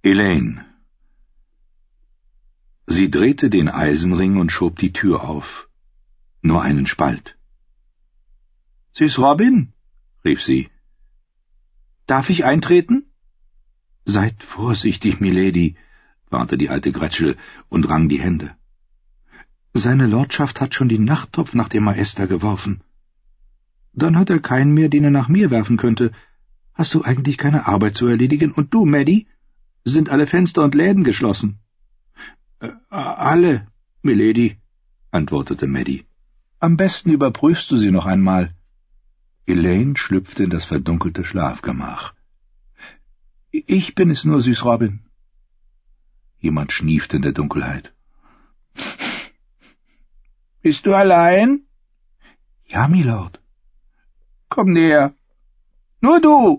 Elaine. Sie drehte den Eisenring und schob die Tür auf. Nur einen Spalt. »Süß Robin«, rief sie. »Darf ich eintreten?« »Seid vorsichtig, Milady«, warnte die alte Gretschel und rang die Hände. »Seine Lordschaft hat schon den Nachttopf nach dem Maester geworfen. Dann hat er keinen mehr, den er nach mir werfen könnte. Hast du eigentlich keine Arbeit zu erledigen? Und du, Maddie? Sind alle Fenster und Läden geschlossen?« »Alle, Milady«, antwortete Maddie. »Am besten überprüfst du sie noch einmal.« Elaine schlüpfte in das verdunkelte Schlafgemach. »Ich bin es nur, Süß Robin.« Jemand schniefte in der Dunkelheit. »Bist du allein?« »Ja, Milord.« »Komm näher. Nur du!«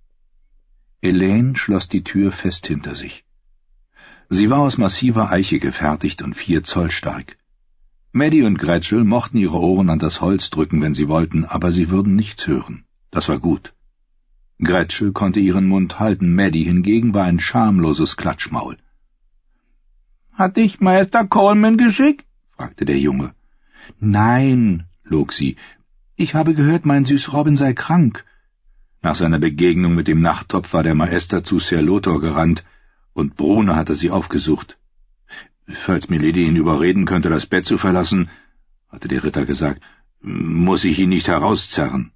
Elaine schloss die Tür fest hinter sich. Sie war aus massiver Eiche gefertigt und 4 Zoll stark. Maddie und Gretschel mochten ihre Ohren an das Holz drücken, wenn sie wollten, aber sie würden nichts hören. Das war gut. Gretschel konnte ihren Mund halten, Maddie hingegen war ein schamloses Klatschmaul. »Hat dich Meister Coleman geschickt?« fragte der Junge. »Nein«, log sie, »ich habe gehört, mein Süß Robin sei krank.« Nach seiner Begegnung mit dem Nachttopf war der Maester zu Sir Lothar gerannt, und Brune hatte sie aufgesucht. »Falls Milady ihn überreden könnte, das Bett zu verlassen«, hatte der Ritter gesagt, »muss ich ihn nicht herauszerren.«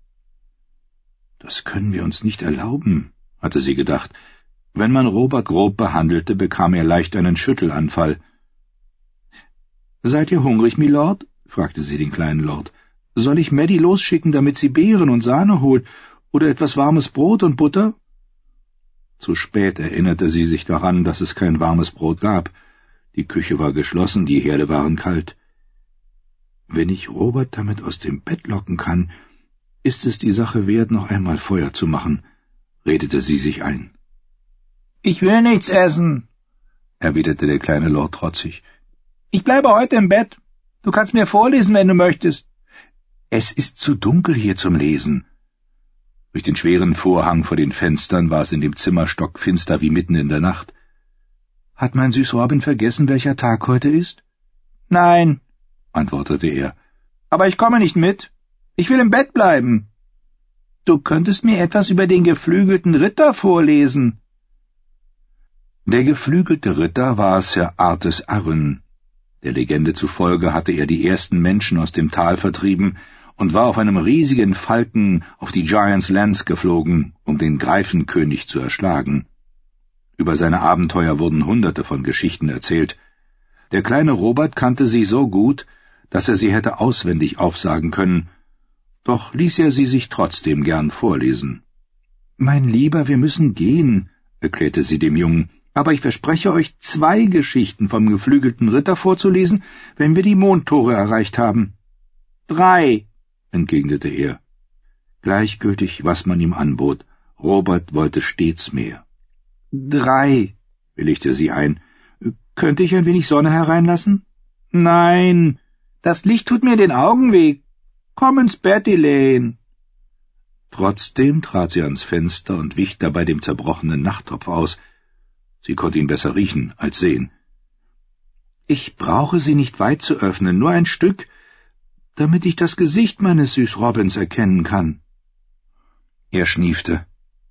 »Das können wir uns nicht erlauben«, hatte sie gedacht. Wenn man Robert grob behandelte, bekam er leicht einen Schüttelanfall. »Seid ihr hungrig, Milord?« fragte sie den kleinen Lord. »Soll ich Maddie losschicken, damit sie Beeren und Sahne holt, oder etwas warmes Brot und Butter?« Zu spät erinnerte sie sich daran, dass es kein warmes Brot gab. Die Küche war geschlossen, die Herde waren kalt. »Wenn ich Robert damit aus dem Bett locken kann, ist es die Sache wert, noch einmal Feuer zu machen«, redete sie sich ein. »Ich will nichts essen«, erwiderte der kleine Lord trotzig. »Ich bleibe heute im Bett. Du kannst mir vorlesen, wenn du möchtest.« »Es ist zu dunkel hier zum Lesen.« Durch den schweren Vorhang vor den Fenstern war es in dem Zimmer stockfinster wie mitten in der Nacht. »Hat mein Süß Robin vergessen, welcher Tag heute ist?« »Nein«, antwortete er, »aber ich komme nicht mit. Ich will im Bett bleiben.« »Du könntest mir etwas über den geflügelten Ritter vorlesen.« Der geflügelte Ritter war Sir Arthas Arryn. Der Legende zufolge hatte er die ersten Menschen aus dem Tal vertrieben und war auf einem riesigen Falken auf die Giants' Lands geflogen, um den Greifenkönig zu erschlagen. Über seine Abenteuer wurden Hunderte von Geschichten erzählt. Der kleine Robert kannte sie so gut, dass er sie hätte auswendig aufsagen können, doch ließ er sie sich trotzdem gern vorlesen. »Mein Lieber, wir müssen gehen«, erklärte sie dem Jungen, »aber ich verspreche euch 2 Geschichten vom geflügelten Ritter vorzulesen, wenn wir die Mondtore erreicht haben.« 3, entgegnete er. Gleichgültig, was man ihm anbot, Robert wollte stets mehr. 3, willigte sie ein. »Könnte ich ein wenig Sonne hereinlassen?« »Nein, das Licht tut mir in den Augen weh. Komm ins Bett, Elaine.« Trotzdem trat sie ans Fenster und wich dabei dem zerbrochenen Nachttopf aus. Sie konnte ihn besser riechen als sehen. »Ich brauche sie nicht weit zu öffnen, nur ein Stück, damit ich das Gesicht meines Süß Robins erkennen kann.« Er schniefte.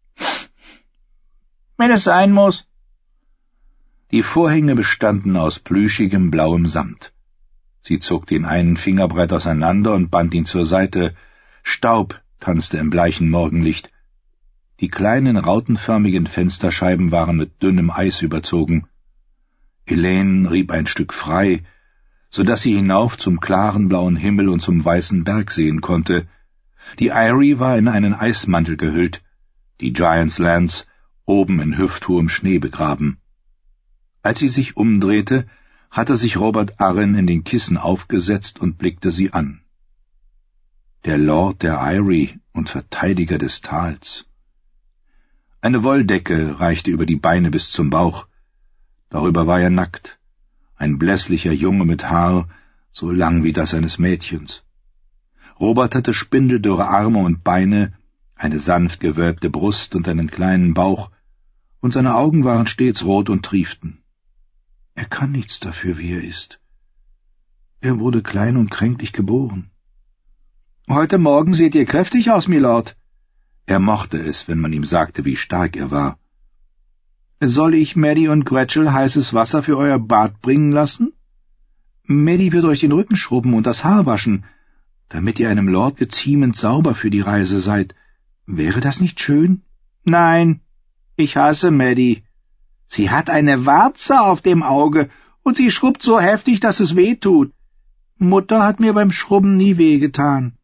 »Wenn es sein muss.« Die Vorhänge bestanden aus plüschigem blauem Samt. Sie zog den einen Finger breit auseinander und band ihn zur Seite. Staub tanzte im bleichen Morgenlicht. Die kleinen rautenförmigen Fensterscheiben waren mit dünnem Eis überzogen. Elaine rieb ein Stück frei, so dass sie hinauf zum klaren blauen Himmel und zum weißen Berg sehen konnte. Die Eyrie war in einen Eismantel gehüllt, die Giants' Lands oben in hüfthohem Schnee begraben. Als sie sich umdrehte, hatte sich Robert Arryn in den Kissen aufgesetzt und blickte sie an. Der Lord der Eyrie und Verteidiger des Tals. Eine Wolldecke reichte über die Beine bis zum Bauch. Darüber war er nackt, ein blässlicher Junge mit Haar, so lang wie das eines Mädchens. Robert hatte spindeldürre Arme und Beine, eine sanft gewölbte Brust und einen kleinen Bauch, und seine Augen waren stets rot und trieften. Er kann nichts dafür, wie er ist. Er wurde klein und kränklich geboren. »Heute Morgen seht ihr kräftig aus, Milord.« Er mochte es, wenn man ihm sagte, wie stark er war. »Soll ich Maddie und Gretchel heißes Wasser für euer Bad bringen lassen? Maddie wird euch den Rücken schrubben und das Haar waschen, damit ihr einem Lord geziemend sauber für die Reise seid. Wäre das nicht schön?« »Nein, ich hasse Maddie. Sie hat eine Warze auf dem Auge und sie schrubbt so heftig, dass es weh tut. Mutter hat mir beim Schrubben nie wehgetan.«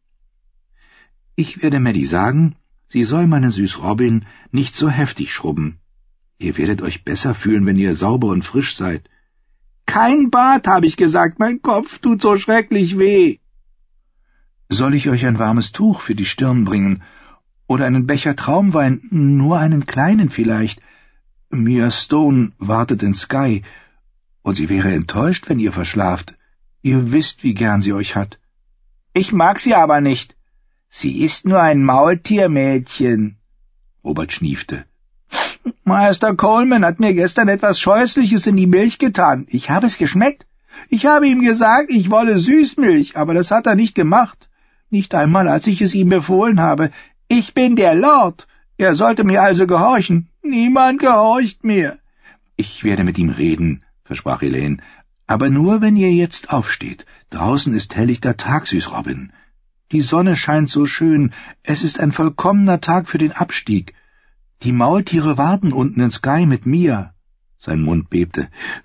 »Ich werde Maddie sagen, sie soll meinen Süß Robin nicht so heftig schrubben. Ihr werdet euch besser fühlen, wenn ihr sauber und frisch seid.« »Kein Bad, habe ich gesagt, mein Kopf tut so schrecklich weh.« »Soll ich euch ein warmes Tuch für die Stirn bringen oder einen Becher Traumwein, nur einen kleinen vielleicht? Mia Stone wartet in Skye, und sie wäre enttäuscht, wenn ihr verschlaft. Ihr wisst, wie gern sie euch hat.« »Ich mag sie aber nicht. Sie ist nur ein Maultiermädchen.« Robert schniefte. »Meister Coleman hat mir gestern etwas Scheußliches in die Milch getan. Ich habe es geschmeckt. Ich habe ihm gesagt, ich wolle Süßmilch, aber das hat er nicht gemacht. Nicht einmal, als ich es ihm befohlen habe. Ich bin der Lord. Er sollte mir also gehorchen. Niemand gehorcht mir.« »Ich werde mit ihm reden«, versprach Elaine, »aber nur, wenn ihr jetzt aufsteht. Draußen ist helllichter Tag, Süß Robin. Die Sonne scheint so schön. Es ist ein vollkommener Tag für den Abstieg. Die Maultiere warten unten in Skye mit Mia.« Sein Mund bebte.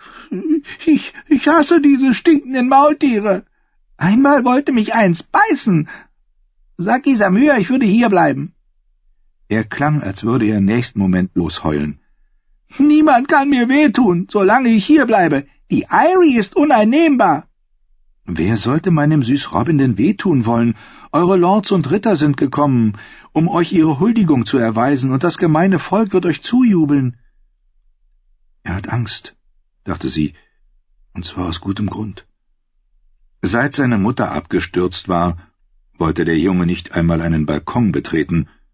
Ich hasse diese stinkenden Maultiere. Einmal wollte mich eins beißen. Sag dieser Mühe, ich würde hierbleiben.« Er klang, als würde er im nächsten Moment losheulen. »Niemand kann mir wehtun, solange ich hierbleibe. Die Irie ist uneinnehmbar.« »Wer sollte meinem Süß Robin denn wehtun wollen? Eure Lords und Ritter sind gekommen, um euch ihre Huldigung zu erweisen, und das gemeine Volk wird euch zujubeln.« Er hat Angst, dachte sie, und zwar aus gutem Grund. Seit seine Mutter abgestürzt war, wollte der Junge nicht einmal einen Balkon betreten,